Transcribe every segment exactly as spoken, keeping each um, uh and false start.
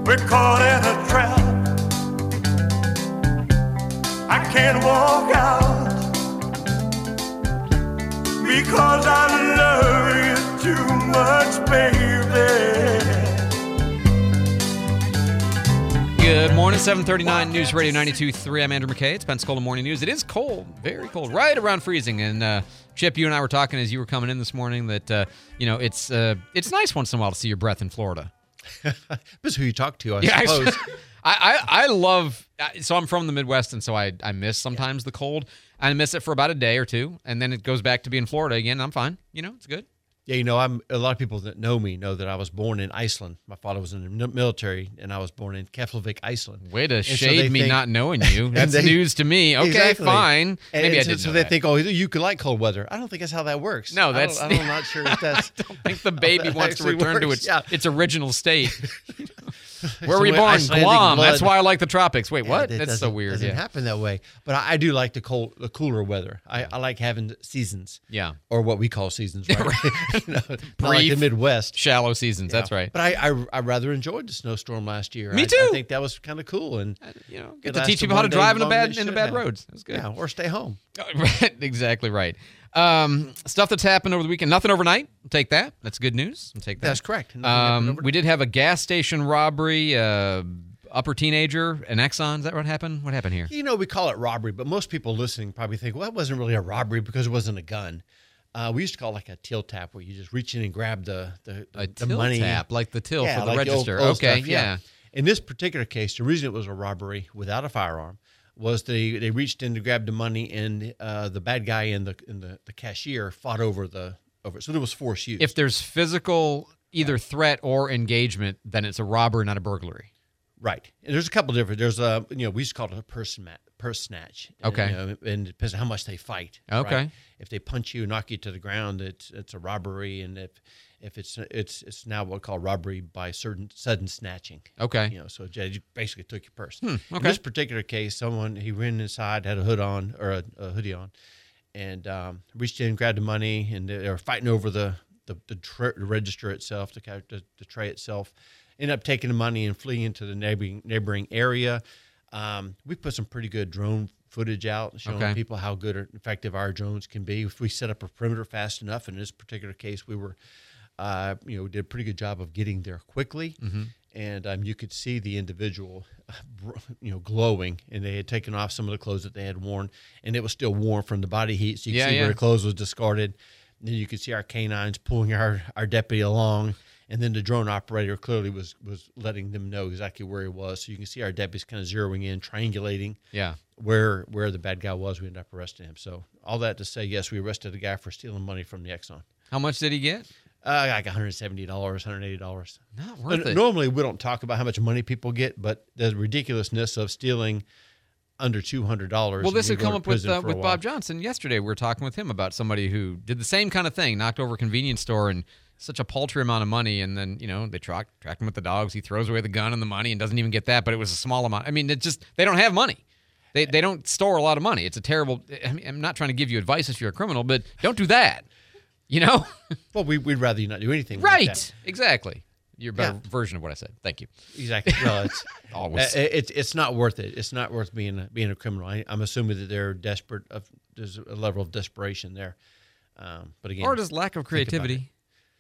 We're caught in a trap. I can't walk out because I love you too much, baby. Good morning, seven thirty-nine News Radio ninety-two point three. I'm Andrew McKay. It's Pensacola Morning News. It is cold, very cold, right around freezing. And uh, Chip, you and I were talking as you were coming in this morning that uh, you know it's uh, it's nice once in a while to see your breath in Florida. Depends who you talk to, I yeah, suppose. I, I I love. So I'm from the Midwest, and so I I miss sometimes the cold. I miss it for about a day or two, and then it goes back to being Florida again. I'm fine. You know, it's good. Yeah, you know, I'm a lot of people that know me know that I was born in Iceland. My father was in the military, and I was born in Keflavik, Iceland. Way to and shade so me think, not knowing you. That's they, news to me. Okay, exactly. fine. And, Maybe and I so, didn't so know they that. think, oh, you can like cold weather. I don't think that's how that works. No, that's. I don't, I'm not sure if that's. I don't think the baby wants to return works. to its yeah. its original state. Where So were you born? Icelandic Guam. blood. That's why I like the tropics. Wait, Yeah, what? it That's so doesn't- weird. Doesn't Yeah. happen that way. But I, I do like the cold, the cooler weather. I, I like having seasons. Yeah. Or what we call seasons, right? you know, not like Brief. the Midwest. Shallow seasons. Yeah. That's right. But I, I I rather enjoyed the snowstorm last year. Me I, too. I think that was kind of cool and You know, it get to lasted teach people how to one day drive in the longer bad than it in the should bad have. roads. That's good. Yeah, or stay home. Right, exactly right. Um, stuff that's happened over the weekend. Nothing overnight. We'll take that. That's good news. We'll take that. That's correct. Nothing happened Um, overnight. we did have a gas station robbery. Uh, upper teenager, an Exxon. Is that what happened? What happened here? You know, we call it robbery, but most people listening probably think, well, it wasn't really a robbery because it wasn't a gun. Uh, we used to call it like a till tap, where you just reach in and grab the the, A the till money. tap, like the till Yeah, for the like old- register. old okay, stuff, yeah. In this particular case, the reason it was a robbery without a firearm was they, they reached in to grab the money, and uh, the bad guy and the and the, the cashier fought over the over. it. So there was force used. If there's physical either threat or engagement, then it's a robbery, not a burglary. Right. And there's a couple different. There's a you know we used to call it a purse ma- purse snatch. Okay. And, you know, and it depends on how much they fight. Okay. Right? If they punch you, knock you to the ground, it's it's a robbery, and if if it's it's it's now what we call robbery by certain sudden snatching. Okay. You know, so you basically took your purse. Hmm, In okay. this particular case, someone he ran inside, had a hood on or a, a hoodie on, and um, reached in, grabbed the money, and they were fighting over the the, the, tra- the register itself, the, ca- the the tray itself. Ended up taking the money and fleeing into the neighboring neighboring area. Um, we put some pretty good drone footage out showing Okay. people how good or effective our drones can be. If we set up a perimeter fast enough, in this particular case, we were, uh, you know, we did a pretty good job of getting there quickly. Mm-hmm. And um, you could see the individual, you know, glowing, and they had taken off some of the clothes that they had worn, and it was still warm from the body heat. So you could Yeah, see yeah. where the clothes was discarded. And then you could see our canines pulling our, our deputy along. And then the drone operator clearly was was letting them know exactly where he was. So you can see our deputies kind of zeroing in, triangulating Yeah. where where the bad guy was. We ended up arresting him. So all that to say, yes, we arrested a guy for stealing money from the Exxon. How much did he get? Uh, like one hundred seventy dollars, one hundred eighty dollars. Not worth it. Normally, we don't talk about how much money people get, but the ridiculousness of stealing under two hundred dollars. Well, this and had we come go up to with prison uh, for a with while. Bob Johnson yesterday. We were talking with him about somebody who did the same kind of thing, knocked over a convenience store and such a paltry amount of money, and then you know they track track him with the dogs. He throws away the gun and the money and doesn't even get that, but it was a small amount. I mean, it just they don't have money. They they don't store a lot of money. It's a terrible. I mean, I'm not trying to give you advice if you're a criminal, but don't do that. You know, Well, we, we'd rather you not do anything. right? Like that. Exactly. Your better Yeah. version of what I said. Thank you. Exactly. Well, it's Always. uh, it's it's not worth it. It's not worth being a, being a criminal. I, I'm assuming that they're desperate. Of, there's a level of desperation there. Um, but again, Or just lack of think about creativity.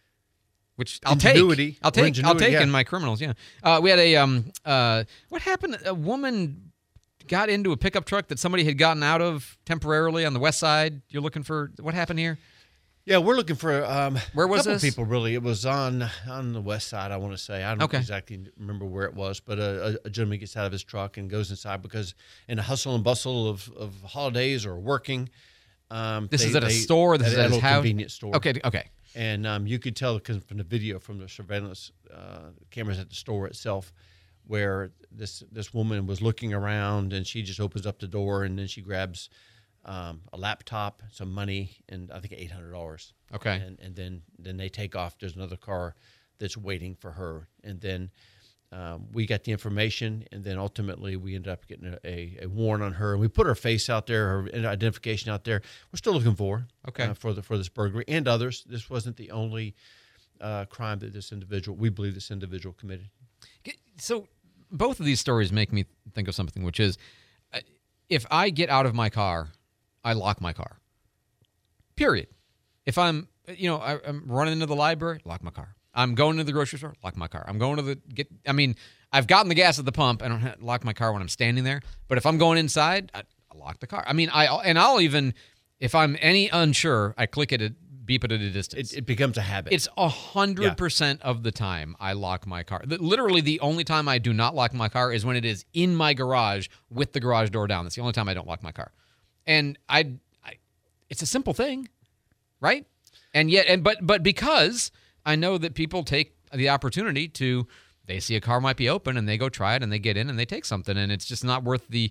Which I'll Ingenuity. take. I'll Or take. I'll ingenuity, take yeah. in my criminals. Yeah. Uh, we had a um. Uh, what happened? A woman got into a pickup truck that somebody had gotten out of temporarily on the west side. You're looking for what happened here? yeah, we're looking for um, Where was a couple this? people. Really, it was on on the west side. I want to say I don't Okay. exactly remember where it was, but a, a, a gentleman gets out of his truck and goes inside because in the hustle and bustle of, of holidays or working. Um, This they- is at a they- store? This is a at his little house? convenience store. Okay. Okay. And um, you could tell 'cause from the video from the surveillance uh, cameras at the store itself, where this this woman was looking around and she just opens up the door and then she grabs um, a laptop, some money, and I think eight hundred dollars. Okay. And and then then they take off. There's another car that's waiting for her, and then um, we got the information, and then ultimately we ended up getting a, a, a warrant on her, and we put her face out there, her identification out there. We're still looking for her, Okay. uh, for the for this burglary and others. This wasn't the only uh, crime that this individual, we believe this individual committed. So both of these stories make me think of something, which is uh, if I get out of my car, I lock my car. Period. If I'm, you know, I, I'm running into the library, lock my car. I'm going to the grocery store, lock my car. I'm going to the get. I mean, I've gotten the gas at the pump. I don't have, lock my car when I'm standing there. But if I'm going inside, I, I lock the car. I mean, I and I'll even if I'm any unsure, I click it, beep it at a distance. It, it becomes a habit. It's a hundred percent of the time I lock my car. Literally, the only time I do not lock my car is when it is in my garage with the garage door down. That's the only time I don't lock my car. And I, I it's a simple thing. Right? And yet, and but but because I know that people take the opportunity to, they see a car might be open and they go try it and they get in and they take something, and it's just not worth the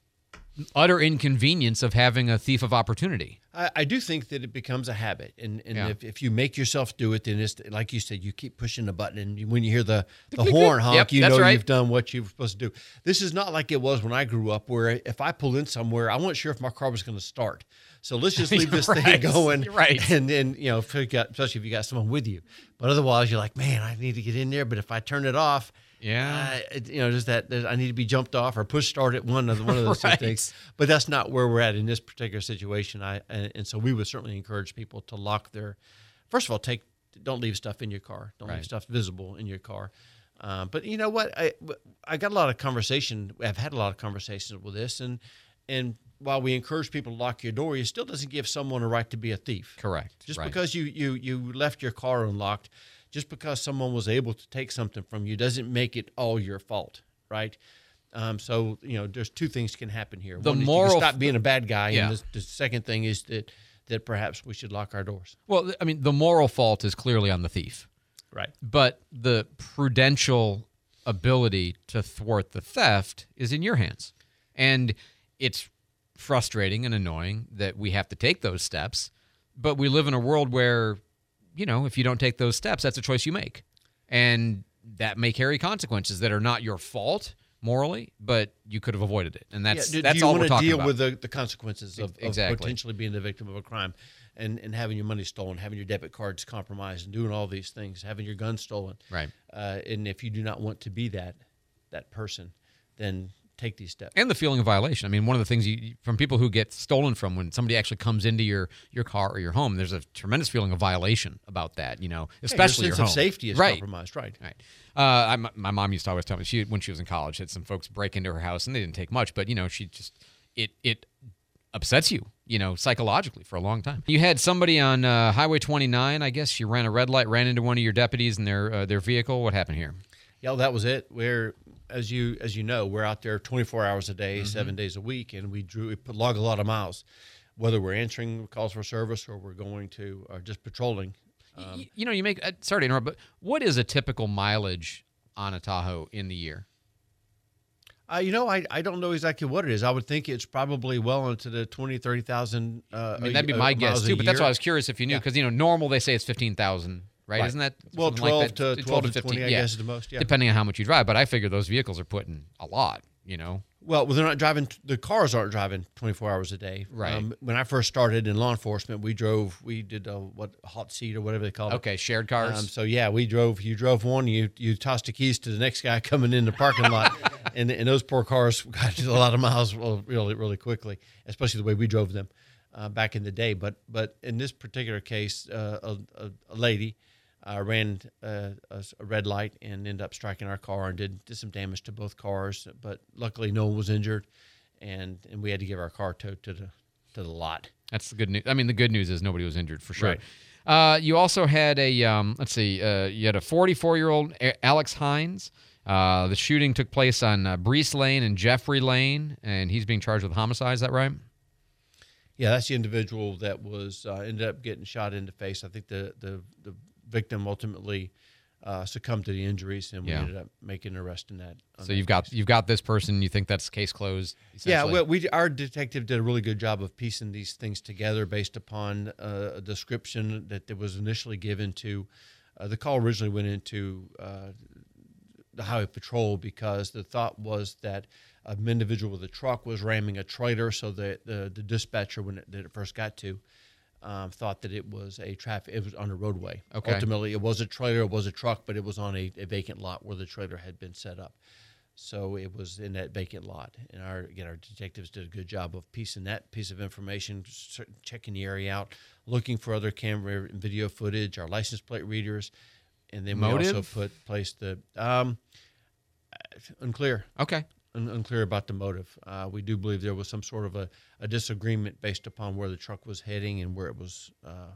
utter inconvenience of having a thief of opportunity. I, I do think that it becomes a habit, and and Yeah. if, if you make yourself do it, then it's like you said, you keep pushing the button, and you, when you hear the, the click, horn click. honk, Yep, you that's know right. you've done what you were supposed to do. This is not like it was when I grew up, where if I pulled in somewhere, I wasn't sure if my car was going to start. So let's just leave this Right. thing going, Right. And then you know, if you got, especially if you got someone with you. But otherwise, you're like, man, I need to get in there. But if I turn it off, Yeah. uh, it- you know, just that that I need to be jumped off or push start at one of the, one of those Right. two things. But that's not where we're at in this particular situation. I and, and so we would certainly encourage people to lock their. First of all, take don't leave stuff in your car. Don't Right. leave stuff visible in your car. Um, but you know what? I I got a lot of conversation. I've had a lot of conversations with this, and and while we encourage people to lock your door, it still doesn't give someone a right to be a thief. Correct. Just Right. because you you you left your car unlocked, just because someone was able to take something from you doesn't make it all your fault, right? Um, so you know, there's two things can happen here. The One is you moral- can stop being a bad guy, Yeah. and the, the second thing is that that perhaps we should lock our doors. Well, I mean, the moral fault is clearly on the thief, Right. but the prudential ability to thwart the theft is in your hands. And it's frustrating and annoying that we have to take those steps, but we live in a world where, you know, if you don't take those steps, that's a choice you make. And that may carry consequences that are not your fault morally, but you could have avoided it. And that's do, that's do you all want we're to talking deal about. with the, the consequences of, Exactly. of potentially being the victim of a crime, and, and having your money stolen, having your debit cards compromised, and doing all these things, having your gun stolen. Right. Uh, and if you do not want to be that that person, then take these steps. And the feeling of violation. I mean, one of the things you from people who get stolen from, when somebody actually comes into your your car or your home, there's a tremendous feeling of violation about that. You know, especially your your sense home. of safety is right. compromised. Right. Right. Uh, I, my mom used to always tell me, she when she was in college, had some folks break into her house, and they didn't take much, but you know, she just it it upsets you, you know, psychologically for a long time. You had somebody on uh, Highway twenty-nine, I guess. She ran a red light, ran into one of your deputies in their uh, their vehicle. What happened here? Yeah, well, that was it. We're as you as you know, we're out there twenty-four hours a day, Mm-hmm. seven days a week, and we drew we put, log a lot of miles, whether we're answering calls for service or we're going to or just patrolling. Y- you know, you make. Uh, sorry to interrupt, but what is a typical mileage on a Tahoe in the year? Uh, you know, I, I don't know exactly what it is. I would think it's probably well into the twenty, thirty thousand. Uh, I mean, that'd be my guess too. But that's why I was curious if you knew, because you know, normal they say it's fifteen thousand, right? Right. Isn't that Well, something like twelve that? to twelve to twenty, I guess, is the most. Yeah. depending on how much you drive. But I figure those vehicles are putting a lot. You know, Well, they're not driving. The cars aren't driving twenty-four hours a day. Right. Um, when I first started in law enforcement, we drove. We did a, what hot seat or whatever they call it. okay, shared cars. Um, so yeah, we drove. You drove one. You you tossed the keys to the next guy coming in the parking lot, and and those poor cars got a lot of miles really really quickly, especially the way we drove them uh, back in the day. But but in this particular case, uh, a, a, a lady uh, ran uh, a, a red light and ended up striking our car and did, did some damage to both cars. But luckily, no one was injured, and and we had to give our car towed to the to the lot. That's the good news. I mean, the good news is nobody was injured for sure. Right. Uh, you also had a um, let's see, uh, you had a forty-four-year-old Alex Hines. Uh, the shooting took place on uh, Brees Lane and Jeffrey Lane, and he's being charged with homicide. Is that right? Yeah, that's the individual that was uh, ended up getting shot in the face. I think the the, the victim ultimately uh, succumbed to the injuries, and we Yeah. ended up making an arrest in that. on So that you've got case. you've got this person. You think that's case closed? Yeah, essentially? well, we our detective did a really good job of piecing these things together based upon uh, a description that there was initially given to. Uh, the call originally went into uh, the highway patrol because the thought was that an individual with a truck was ramming a trailer, so the the, the dispatcher, when it, that it first got to, um, thought that it was a traffic. It was on a roadway. Okay. Ultimately, it was a trailer. It was a truck, but it was on a, a vacant lot where the trailer had been set up. So it was in that vacant lot. And our again, our detectives did a good job of piecing that piece of information, cer- checking the area out, looking for other camera and video footage, our license plate readers, and then we Motive? also put placed the um, unclear. Okay. Un- unclear about the motive. Uh, we do believe there was some sort of a, a disagreement based upon where the truck was heading and where it was, uh,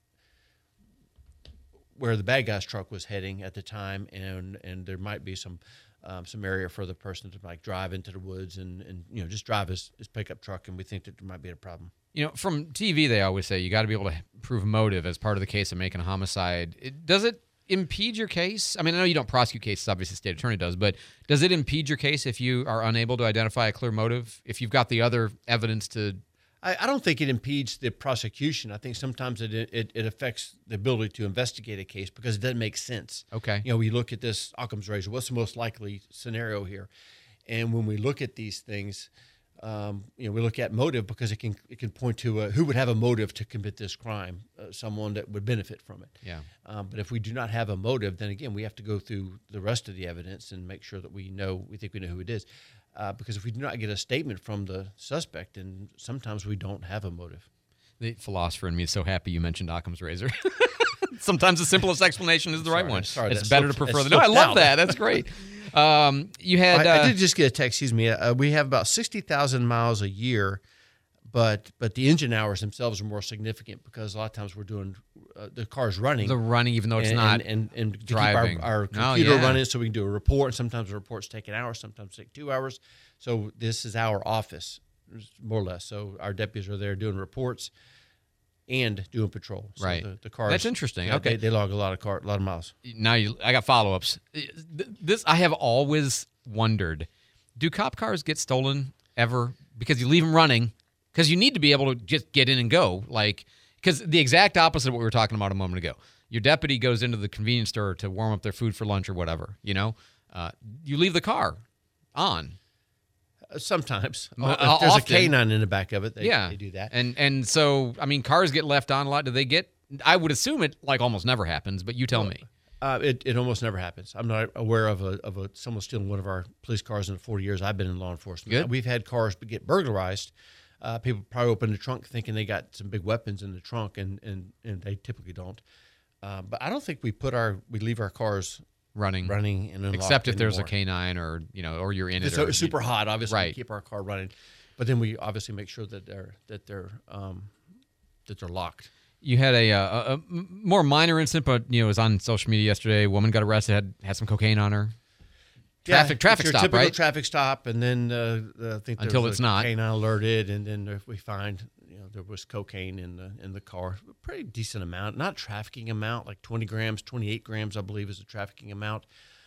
where the bad guy's truck was heading at the time, and and there might be some um, some area for the person to like drive into the woods and, and you know just drive his, his pickup truck, and we think that there might be a problem. You know, from T V, they always say you got to be able to prove motive as part of the case of making a homicide. It, does it impede your case? I mean, I know you don't prosecute cases, obviously the state attorney does, but does it impede your case if you are unable to identify a clear motive? If you've got the other evidence to... I, I don't think it impedes the prosecution. I think sometimes it, it it affects the ability to investigate a case because it doesn't make sense. Okay. You know, we look at this Occam's razor. What's the most likely scenario here? And when we look at these things, um, you know, we look at motive because it can it can point to uh, who would have a motive to commit this crime, uh, someone that would benefit from it. Yeah. Um, but if we do not have a motive, then again, we have to go through the rest of the evidence and make sure that we know, we think we know who it is. Uh, because if we do not get a statement from the suspect, then sometimes we don't have a motive. The philosopher in me is so happy you mentioned Occam's razor. Sometimes the simplest explanation is the right Sorry, one. sorry, it's that better slipped- to prefer that the... No, I slipped love out. that. That's great. Um, you had... I, uh, I did just get a text. Excuse me. Uh, we have about sixty thousand miles a year, but but the engine hours themselves are more significant because a lot of times we're doing uh, the car's running. the running, even though it's and, not and, and, and to driving. keep our, our No, computer yeah. running so we can do a report. And sometimes the reports take an hour, sometimes take two hours. So this is our office, more or less. So our deputies are there doing reports and doing patrol. So Right. The, the cars. That's interesting. yeah, Okay. They, they log a lot of car, a lot of miles. Now you, I got follow-ups. This I have always wondered: do cop cars get stolen ever? Because you leave them running, because you need to be able to just get in and go. Like, because the exact opposite of what we were talking about a moment ago. Your deputy goes into the convenience store to warm up their food for lunch or whatever. You know, uh, you leave the car on. Uh, Sometimes. Uh, if there's often. a canine in the back of it, they, yeah, they do that. And and so I mean, cars get left on a lot. Do they get? I would assume it like almost never happens, but you tell me. Uh, it, it almost never happens. I'm not aware of a of a someone stealing one of our police cars in the forty years I've been in law enforcement. Good. We've had cars get burglarized. Uh, people probably open the trunk thinking they got some big weapons in the trunk, and and, and they typically don't. Uh, but I don't think we put our we leave our cars Running, running and unlocked except if there's a anymore. canine or you know, or you're in It's it. Or, so- super hot. Obviously, Right. we keep our car running, but then we obviously make sure that they're that they're um, that they're locked. You had a, uh, a, a more minor incident, but you know, it was on social media yesterday. A woman got arrested, had had some cocaine on her. Traffic, Yeah, traffic it's your stop, typical right? traffic stop, and then uh, I think there Until was it's a not. canine alerted, and then if we find you know there was cocaine in the in the car, a pretty decent amount, not trafficking amount, like twenty grams, twenty-eight grams, I believe, is the trafficking amount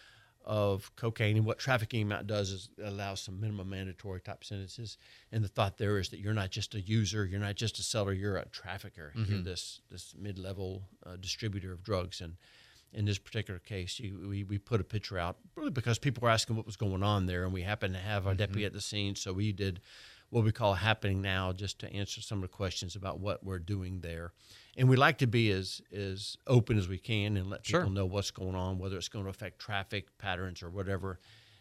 of cocaine. And what trafficking amount does is it allows some minimum mandatory type sentences. And the thought there is that you're not just a user, you're not just a seller, you're a trafficker. Mm-hmm. You're this this mid level uh, distributor of drugs. And in this particular case, you, we, we put a picture out really because people were asking what was going on there, and we happened to have our Mm-hmm. deputy at the scene, so we did what we call happening now, just to answer some of the questions about what we're doing there. And we like to be as as open as we can and let people Sure. know what's going on, whether it's going to affect traffic patterns or whatever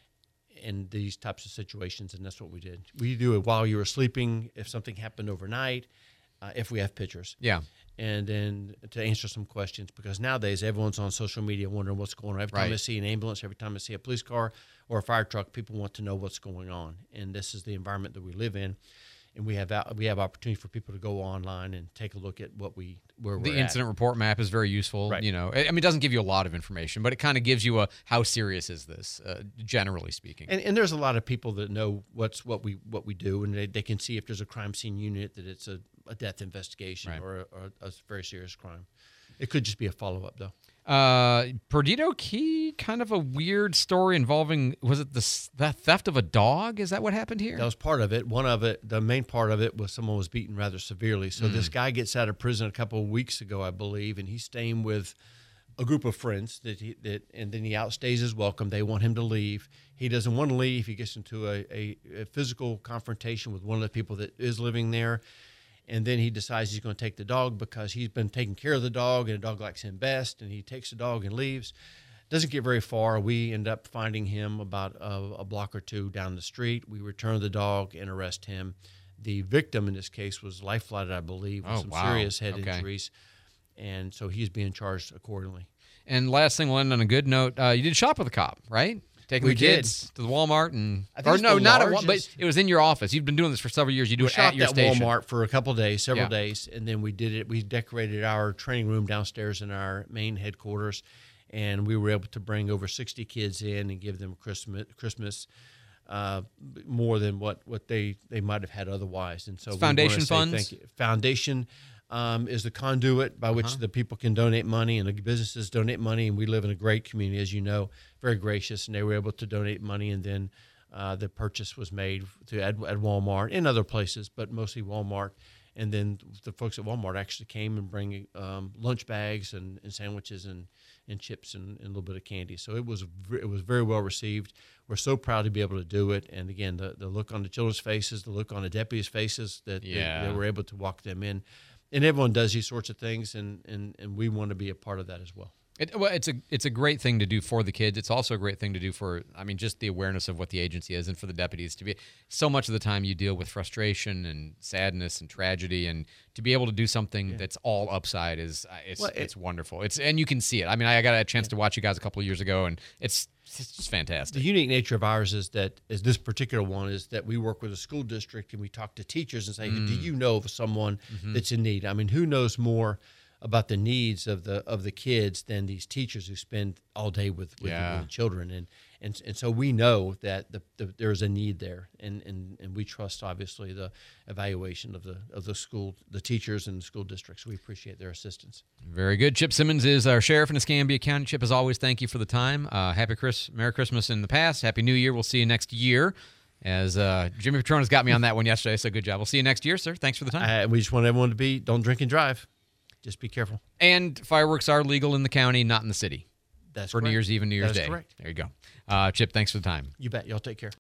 in these types of situations, and that's what we did. We do it while you were sleeping, if something happened overnight, uh, if we have pictures. Yeah. And then to answer some questions, because nowadays everyone's on social media wondering what's going on. Every time I Right. see an ambulance, every time I see a police car or a fire truck, people want to know what's going on. And this is the environment that we live in. And we have out- we have opportunity for people to go online and take a look at what we where The we're incident report map is very useful. Right. You know, I I mean, it doesn't give you a lot of information, but it kind of gives you a how serious is this, uh, generally speaking. at. And, and there's a lot of people that know what's what we what we do, and they, they can see if there's a crime scene unit that it's a, a death investigation Right. or, a, or a very serious crime. It could just be a follow up though. Uh, Perdido Key, kind of a weird story involving, was it the, s- the theft of a dog? Is that what happened here? That was part of it. One of it, the main part of it, was someone was beaten rather severely. So this guy gets out of prison a couple of weeks ago, I believe, and he's staying with a group of friends that he that, and then he outstays his welcome. They want him to leave. He doesn't want to leave. He gets into a, a, a physical confrontation with one of the people that is living there. And then he decides he's going to take the dog because he's been taking care of the dog and the dog likes him best. And he takes the dog and leaves. doesn't get very far. We end up finding him about a, a block or two down the street. We return the dog and arrest him. The victim in this case was life flighted, I believe, with Oh, some wow. serious head Okay. injuries, and so he's being charged accordingly. And last thing, we'll end on a good note. Uh, you did shop with a cop, right? Taking We the did. kids to the Walmart and I think or it's no, the not at Walmart, but largest- it was in your office. You've been doing this for several years. You do We it at shopped your at station. Walmart for a couple of days, several Yeah. days, and then we did it. We decorated our training room downstairs in our main headquarters, and we were able to bring over sixty kids in and give them Christmas, Christmas uh, more than what, what they, they might have had otherwise. And so, It's we wanna foundation say funds? Thank you. Foundation um, is the conduit by which Uh-huh. the people can donate money, and the businesses donate money. And we live in a great community, as you know, very gracious, and they were able to donate money, and then uh, the purchase was made to at, at Walmart and other places, but mostly Walmart. And then the folks at Walmart actually came and bring um, lunch bags and, and sandwiches and, and chips and, and a little bit of candy. So it was v- it was very well received. We're so proud to be able to do it. And again, the, the look on the children's faces, the look on the deputies' faces that they- Yeah. they, were able to walk them in. And everyone does these sorts of things, and, and, and we want to be a part of that as well. It, well, it's a it's a great thing to do for the kids. It's also a great thing to do for, I mean, just the awareness of what the agency is, and for the deputies to be. So much of the time, you deal with frustration and sadness and tragedy, and to be able to do something that's all upside is uh, it's Well, it- it's wonderful. It's and you can see it. I mean, I got a chance to watch you guys a couple of years ago, and it's it's just fantastic. The unique nature of ours is that, is this particular one, is that we work with a school district and we talk to teachers and say, Mm. do you know of someone Mm-hmm. that's in need? I mean, who knows more about the needs of the of the kids than these teachers who spend all day with, with, Yeah. the, with the children? And, and and so we know that the, the, there is a need there, and, and, and we trust, obviously, the evaluation of the of the school, the teachers and the school districts. We appreciate their assistance. Very good. Chip Simmons is our sheriff in Escambia County. Chip, as always, thank you for the time. Uh, happy Chris, Merry Christmas in the past. Happy New Year. We'll see you next year. As uh, Jimmy Petronas got me on that one yesterday, so good job. We'll see you next year, sir. Thanks for the time. Uh, we just want everyone to be, don't drink and drive. Just be careful. And fireworks are legal in the county, not in the city. That's For New correct. Year's Eve and New Year's That is Day. correct. There you go. Uh, Chip, thanks for the time. You bet. Y'all take care.